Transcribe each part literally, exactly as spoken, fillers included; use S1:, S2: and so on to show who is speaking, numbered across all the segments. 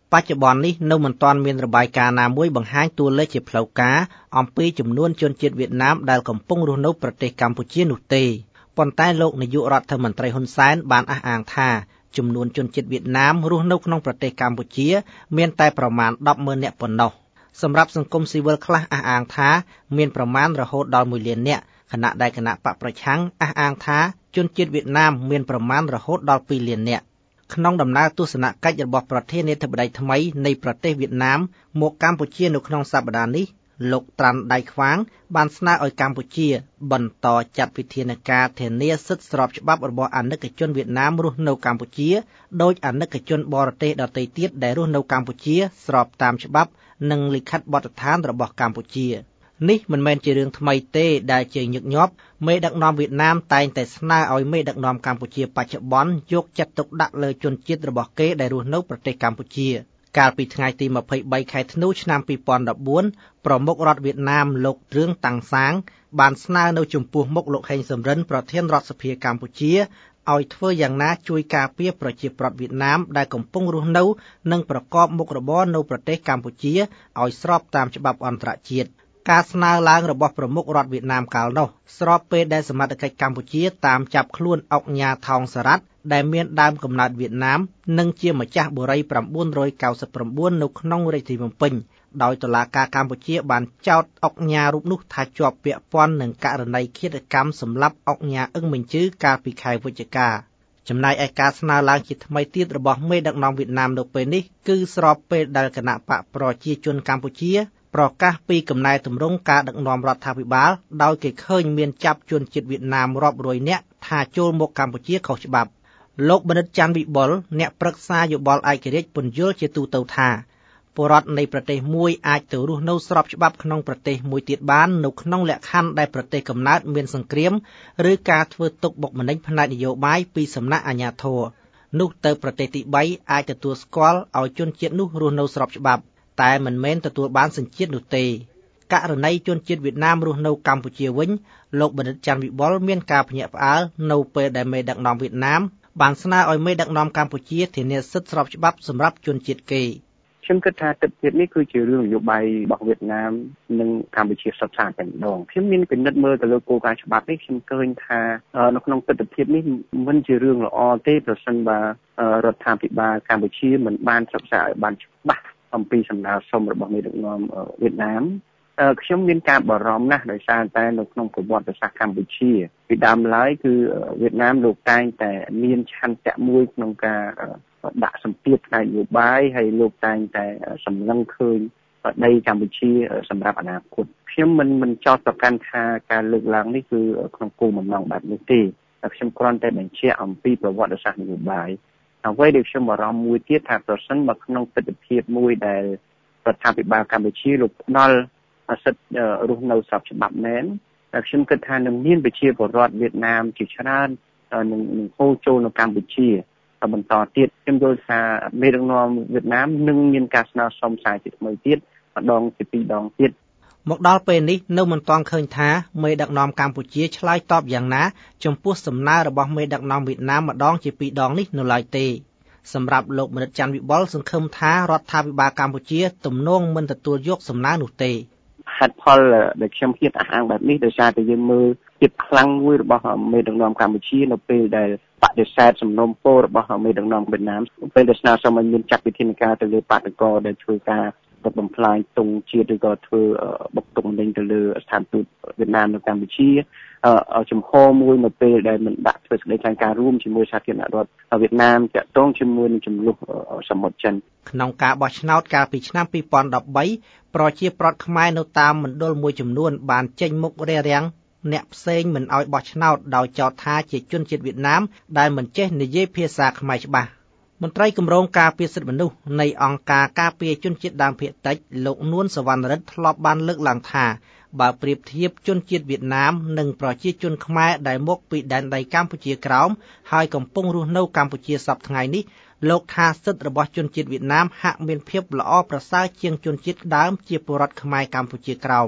S1: បច្ចុប្បន្ននេះនៅមិនទាន់មានរបាយការណ៍ណាមួយបង្ហាញតួលេខជាផ្លូវការអំពីចំនួនជនជាតិវៀតណាមដែលកំពុងរស់នៅប្រទេសកម្ពុជានោះទេប៉ុន្តែលោកនាយករដ្ឋមន្ត្រីហ៊ុនសែនបានអះអាងថាចំនួនជនជាតិវៀតណាមរស់នៅក្នុងប្រទេសកម្ពុជាមានតែប្រមាណ ដប់ម៉ឺន នាក់ប៉ុណ្ណោះសម្រាប់សង្គមស៊ីវិលខ្លះអះអាងថាមានប្រមាណរហូតដល់មួយលាននាក់ខណៈដែលគណៈបកប្រឆាំងអះអាងថាជនជាតិវៀតណាមមានប្រមាណរហូតដល់ពីរលាននាក់ក្នុងដំណើរទស្សនកិច្ចរបស់ប្រធានាធិបតីថ្មីនៃប្រទេសវៀតណាមមកកម្ពុជានៅក្នុងសប្តាហ៍នេះលោកត្រាន់ដៃខ្វាងបានស្នើឲ្យកម្ពុជាបន្តចាត់វិធានការធានាសិទ្ធិស្របច្បាប់របស់អនិកជនវៀតណាមរស់នៅកម្ពុជាដោយអនិកជនបរទេសដទៃទៀតដែលរស់នៅកម្ពុជាស្របតាមច្បាប់និងលិខិតបទដ្ឋានរបស់កម្ពុជានេះមិនមែនជារឿងថ្មីទេដែលជាញឹកញាប់មេដឹកនាំវៀតណាមតែងតែស្នើឲ្យមេដឹកនាំកម្ពុជាបច្ចុប្បន្នយកចិត្តទុកដាក់លើជនជាតិរបស់គេដែលរស់នៅប្រទេសកម្ពុជាកាលពីថ្ងៃទីម្ភៃបីខែធ្នូឆ្នាំពីរពាន់ដប់បួនប្រមុខរដ្ឋវៀតណាមលោករឿងតាំងសាងបានស្នើនៅចំពោះមុខលោកហេងសំរិនប្រធានរដ្ឋសភាកម្ពុជាឲ្យធ្វើយ៉ាងណាជួយការពារប្រជាប្រដ្ឋវៀតណាមដែលកំពុងរស់នៅនិងប្រកបមុខរបរនៅប្រទេសកម្ពុជាឲ្យស្របតាមច្បាប់អន្តរជាតិការស្នើឡើងរបស់ប្រមុខរដ្ឋវៀតណាមកាលនោះស្របពេលដែលសមត្ថកិច្ចកម្ពុជាតាមចាប់ខ្លួនអុកញ៉ាថោងសារ៉ាត់ដែលមានដើមកំណើតវៀតណាមនិងជាម្ចាស់បុរី៩កៅសិប៩នៅក្នុងរាជធានីភ្នំពេញដោយតុលាការកម្ពុជាបានចោទអុកញ៉ារូបនោះថាជាប់ពាក់ព័ន្ធនឹងករណីឃាតកម្មសម្លាប់អុកញ៉ាអឹងមិញជឺកាលពីខែវិច្ឆិកាចំណែកឯការស្នើឡើងជាថ្មីទៀតរបស់មេដឹកនាំវៀតណាមនៅពេលនេះគឺស្របពេលដែលគណៈបកប្រជាជនកម្ពុជាប្រកាសពីកំណែទម្រង់ការដឹកនាំរដ្ឋាភិបាលដោយគេឃើញមានចាប់ជនជាតិវៀតណាមរាប់រយនាក់ថាចូលមកកម្ពុជាខុសច្បាប់លោកបណ្ឌិតច័ន្ទវិបុលអ្នកប្រឹក្សាយោបល់ឯករាជ្យពន្យល់ជាទូទៅថាពលរដ្ឋនៃប្រទេសមួយអាចទៅរស់នៅស្របច្បាប់ក្នុងប្រទេសមួយទៀតបាននៅក្នុងលក្ខខណ្ឌដែលប្រទេសកំណើតមានសង្គ្រាមឬការធ្វើទុកបុកម្នេញផ្នែកនយោបាយពីសំណាក់អាជ្ញាធរនោះទៅប្រទេសទីបីអាចទទួលស្គាល់ឲ្យជនជាតិនោះរស់នៅស្របច្បាប់តែមិនមែនទទួលបានសញ្ជាតិនោះទេករណីជនជាតិវៀតណាមរស់នៅកម្ពុជាវិញលោកបណ្ឌិតច័ន្ទវិបុលមានការភ្ញាក់ផ្អើលនៅពេលដែលមេដឹកនាំវៀតណាមបានស្នើឲ្យមេដឹកនាំកម្ពុជាធានាសិទ្ធិស្របច្បាប់សម្រាប់ជនជាតិគេ
S2: ខ្ញុំគិតថាទិដ្ឋភាពនេះគឺជារឿងនយោបាយរបស់វៀតណាមនិងកម្ពុជាសុទ្ធសាធតែម្ដងខ្ញុំមានពិនិត្យមើលទៅលើគោលការណ៍ច្បាប់នេះខ្ញុំឃើញថានៅក្នុងទិដ្ឋភាពនេះមិនជារឿងល្អទេប្រសិនបើរដ្ឋាភិបាលកម្ពុជាមិនបានសិក្សាឲ្យបានច្បាស់អំពីសំណើសុំរបស់មេដឹកនាំវៀតណាមខ្ញុំមានការបារម្ភណាស់ដោយសារតែនៅក្នុងប្រវត្តិសាស្ត្រកម្ពុជាពីដើមឡើយគឺវៀតណាមលោកតែងតែមានឆន្ទៈមួយក្នុងការដាក់សម្ពាធផ្នែកនយោបាយហើយលោកតែងតែសម្លឹងឃើញដីកម្ពុជាសម្រាប់អនាគតខ្ញុំមិនមិនចោទប្រកាន់ថាការលើកឡើងនេះគឺក្នុងគោលបំណងបែបនេះទេតែខ្ញុំគ្រាន់តែបញ្ជាក់អំពីប្រវត្តិសាស្ត្រនយោបាយអ្វីដែលខ្ញុំបារម្ភមួយទៀតថាប្រសិនបើក្នុងទិដ្ឋភាពមួយដែលរដ្ឋាភិបាលកម្ពុជាលោកផ្ដល់សិទ្ធិរស់នៅស្របច្បាប់មែនតែខ្ញុំគិតថានឹងមានប្រជាពលរដ្ឋវៀតណាមជាច្រើននឹងនឹងហូរចូលនៅកម្ពុជាបន្តទៀតខ្ញុំយល់ថាមេដឹកនាំវៀតណាមនឹងមានការស្នើសុំសារជាថ្មីទៀតម្ដងជាពីរដងទៀត
S1: មកដល់ពេលនេះនៅមិនទាន់ឃើញថាមេដឹកនាំកម្ពុជាឆ្លើយតបយ៉ាងណាចំពោះសំណើរបស់មេដឹកនាំវៀតណាមម្ដងជាពីរដងនេះនៅឡើយទេសម្រាប់លោកបណ្ឌិតច័ន្ទវិបុលសង្ឃឹមថារដ្ឋាភិបាលកម្ពុជាទំនងមិនទទួលយកសំណើនោះទេ
S2: ហេតុផលដែលខ្ញុំហ៊ានអះអាងបែបនេះដោយសារតែយើងមើលភាពខ្លាំងមួយរបស់មេដឹកនាំកម្ពុជានៅពេលដែលបដិសេធសំណុំពររបស់មេដឹកនាំវៀតណាមពេលដែលស្នើសុំឲ្យមានចាត់វិធានការទៅលើបាតកោដែលធ្វើការបំផ្លាញទង់ជាតិឬក៏ធ្វើបុកទុកម្នេញទៅលើស្ថានទូតវៀតណាមនៅកម្ពុជាចំហមួយនៅពេលដែលមិនដាក់ធ្វើសេចក្តីថ្លែងការណ៍រួមជាមួយសាធារណរដ្ឋវៀតណាមតាក់ទងជាមួយនឹងចំនួនសមុទ្រចិន
S1: ក្នុងការបោះឆ្នោតកាលពីឆ្នាំពីរពាន់ដប់បីប្រជាប្រដ្ឋខ្មែរនៅតាមមណ្ឌលមួយចំនួនបានចេញមុខរារាំងអ្នកផ្សេងមិនឲ្យបោះឆ្នោតដោយចោទថាជាជនជាតិវៀតណាមដែលមិនចេះនិយាយភាសាខ្មែរច្បាស់មន្ត្រីគម្រោងការពារសិទ្ធិមនុស្សនៃអង្គការការពារជនជាតិដើមភាគតិចលោកនួនសវណ្ណរិទ្ធធ្លាប់បានលើកឡើងថាបើប្រៀបធៀបជនជាតិវៀតណាមនិងប្រជាជនខ្មែរដែលមកពីដែនដីកម្ពុជាក្រោមហើយកំពុងរស់នៅកម្ពុជាសប្តាហ៍ថ្ងៃនេះលោកថាសិទ្ធិរបស់ជនជាតិវៀតណាមហាក់មានភាពល្អប្រសើរជាងជនជាតិដើមជាពលរដ្ឋខ្មែរកម្ពុជាក្រោម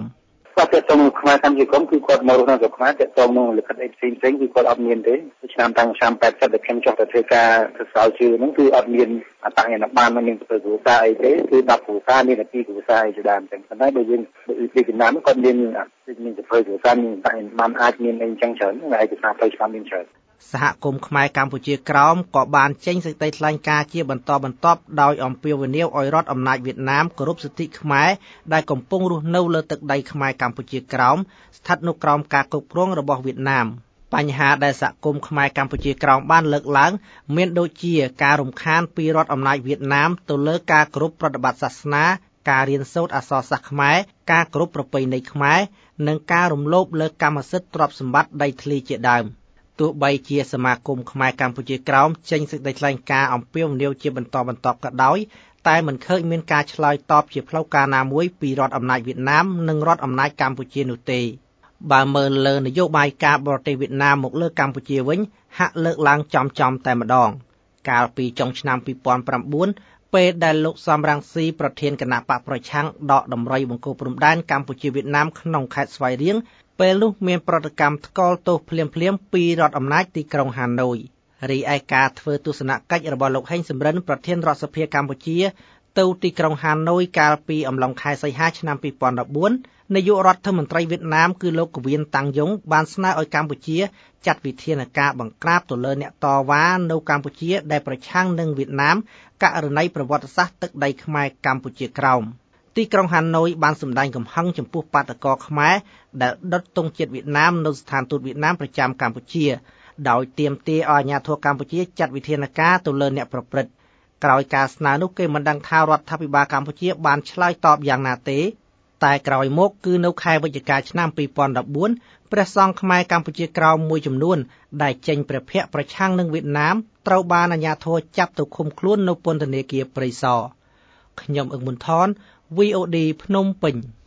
S3: គាត់ទៅទៅខ្មែរកម្ពុជាក្រមគឺគាត់មករស់នៅស្រុកខ្មែរទៅទៅមកលិខិតអីផ្សេងផ្សេងគឺគាត់អត់មានទេឆ្នាំតាំងឆ្នាំแปดสิบដែលខ្ញុំចុះទៅធ្វើការសិក្សាជឿហ្នឹងគឺអត់មានអត្តញ្ញាណប័ណ្ណមានទៅគ្រួសារអីទេគឺដប់គ្រួសារមានពីគ្រួសារអីជាដើមចឹងប៉ុន្តែបើយើងពីវៀតណាមគាត់មានមានទៅគ្រួសារមានអត្តញ្ញាណប័ណ្ណអាចមានអីចឹងច្រើនហើយឯកសារផ្លូវច្បាប់មានច្រើន
S1: សហគមន៍ខ្មែរកម្ពុជាក្រោមក៏បានចេញសេចក្តីថ្លែងការណ៍ជាបន្តបន្ទាប់ដោយអំពាវនាវឲ្យរដ្ឋអំណាចវៀតណាមគោរពសិទ្ធិខ្មែរដែលកំពុងរស់នៅលើទឹកដីខ្មែរកម្ពុជាក្រោមស្ថិតនៅក្រោមការគ្រប់គ្រងរបស់វៀតណាមបញ្ហាដែលសហគមន៍ខ្មែរកម្ពុជាក្រោមបានលើកឡើងមានដូចជាការរំខានពីរដ្ឋអំណាចវៀតណាមទៅលើការគោរពប្រតិបត្តិសាសនាការរៀនសូត្រអក្សរសាស្ត្រខ្មែរការគោរពប្រពៃណីខ្មែរនិងការរំលោភលើកម្មសិទ្ធិទ្រព្យសម្បត្តិដីធ្លីជាដើមទោះបីជាសមាគមខ្មែរកម្ពុជាក្រោមចេញសេចក្តីថ្លែងការណ៍អំពាវនាវជាបន្តបន្ទាប់ក៏ដោយតែមិនឃើញមានការឆ្លើយតបជាផ្លូវការណាមួយពីរដ្ឋអំណាចវៀតណាមនិងរដ្ឋអំណាចកម្ពុជានោះទេបើមើលលើនយោបាយការបរទេសវៀតណាមមកលើកម្ពុជាវិញហាក់លើកឡើងចំចំតែម្ដងកាលពីចុងឆ្នាំពីរពាន់ប្រាំបួនពេលដែលលោកសំរងស៊ីប្រធានគណៈបកប្រឆាំងដកដំរីបង្គោលព្រំដែនកម្ពុជាវៀតណាមក្នុងខេត្តស្វាយរៀងពេលនោះមានប្រតិកម្មថ្កោលទោសភ្លាមៗពីរដ្ឋអំណាចទីក្រុងហាណូយរីឯការធ្វើទស្សនកិច្ចរបស់លោកហេងសំរិនប្រធានរដ្ឋសភាកម្ពុជាទៅទីក្រុងហាណូយកាលពីអំឡុងខែសីហាឆ្នាំពីរពាន់ដប់បួននាយករដ្ឋមន្ត្រីវៀតណាមគឺលោកកវៀនតាំងយុងបានស្នើឲ្យកម្ពុជាចាត់វិធានការបង្ក្រាបទៅលើអ្នកតវ៉ានៅកម្ពុជាដែលប្រឆាំងនឹងវៀតណាមករណីប្រវត្តិសាស្ត្រទឹកដីខ្មែរកម្ពុជាក្រោមទីក្រុងហាណូយបានសម្ដែងកំហឹងចំពោះបាតកោខ្មែរដែលដុតទង់ជាតិវៀតណាមនៅស្ថានទូតវៀតណាមប្រចាំកម្ពុជាដោយទាមទារឲ្យអាជ្ញាធរកម្ពុជាចាត់វិធានការទៅលើអ្នកប្រព្រឹត្តក្រោយការស្នើនោះគេមិនដឹងថារដ្ឋាភិបាលកម្ពុជាបានឆ្លើយតបយ៉ាងណាទេតែក្រោយមកគឺនៅខែវិច្ឆិកាឆ្នាំពីរពាន់ដប់បួនព្រះសង្ឃខ្មែរកម្ពុជាក្រោមមួយចំនួនដែលចេញព្រះភ័ក្ត្រប្រឆាំងនឹងវៀតណាមត្រូវបានអាជ្ញាធរចាប់ទៅឃុំខ្លួននៅពន្ធនាគារព្រៃសរខ្ញុំអឹងមុនថន វី អូ ឌី ភ្នំពេញ